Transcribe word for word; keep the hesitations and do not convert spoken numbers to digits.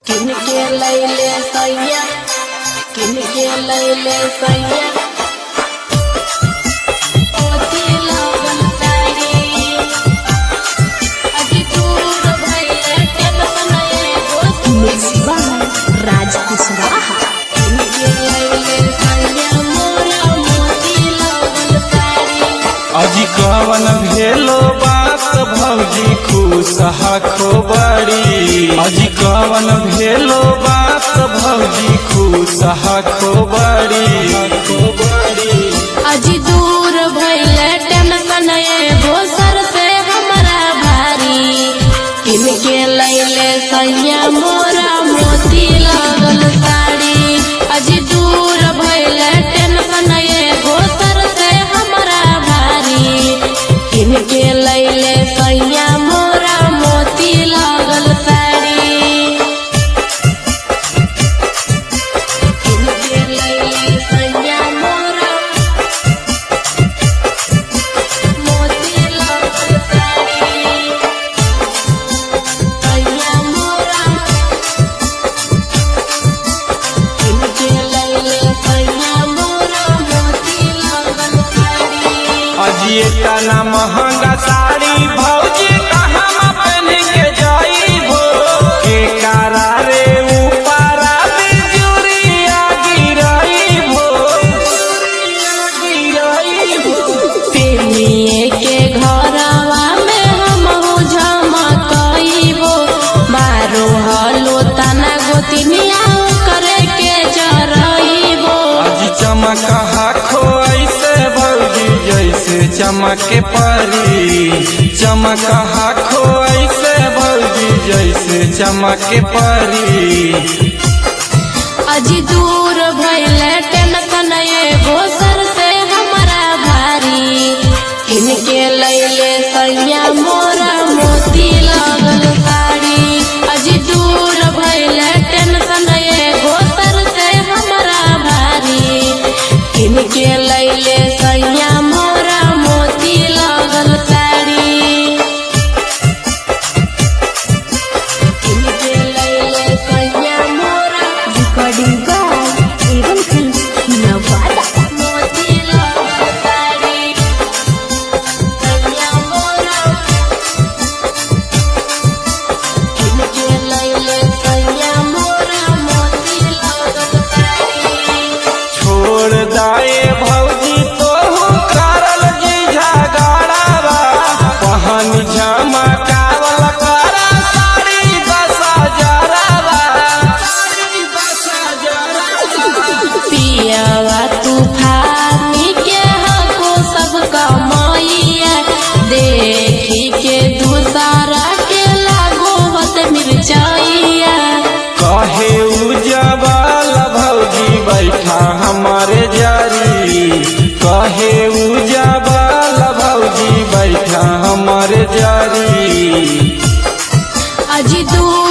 किनके लैले सैया किनके लैले सैया ओती लागल साड़ी अजी दूर भइले टेंशन एगो मिसबा राज कुशवाहा किनके लैले सैया मोरा मोती लागल साड़ी अजी कवन भेलो बात भौजी खुशहा खोबड़ी अजी कवन भेलो बात भौजी खुशहा खोबड़ी अजी दूर भइले टेंशन एगो सर से हमरा भारी किनके लैले सैया मोरा मोती लागल साड़ी अजी दूर भइले टेंशन एगो सर से हमरा भारी किनके लैले सैया मोरा मोती लागल साड़ी किनके लैले सैया मोरा मोती लागल साड़ी सैया मोरा किनके लैले सैया मोरा मोती लागल साड़ी अजी इतना महंगा साड़ी भौजी कहाँ पहन के जाइबो के कारा रे ऊपरा बिजुरिया गिराइबो गिराइबो पेनिए के घरवा में हमहु झमकइबो मारो हलो तना गोतिनिया करे के जरइबो अजी चमक हाखो ऐसे भौजी जैसे चमके परी चमक हाखो ऐसे भौजी जैसे चमके परी अजी दूर भइले टेंशन एगो सर से हमरा भारी किनके लैले सैया मोरा मोती लागल साड़ी अजी दूर भइले टेंशन एगो सर से हमरा भारी किनके लैले सैया मोरा मोती लागल साड़ी किनके लैले सैया मोरा recording by Evam films Nawada मोती लागल साड़ी सैया मोरा किनके लैले सैया मोरा मोती लागल साड़ी छोड़ दाए भौजी तोहू करल जी झगड़ावा पहन झमकावल करा साड़ी दस हजारवा साड़ी दस हजारवा पियावा तूफानी के हको सब कमाइया देखी के दूसरा के लागो होत मिर्चाइया कहे उजबल भौजी बैठा हमारे जारी कहे उजबल भौजी बैठा हमारे जारी अजी दूर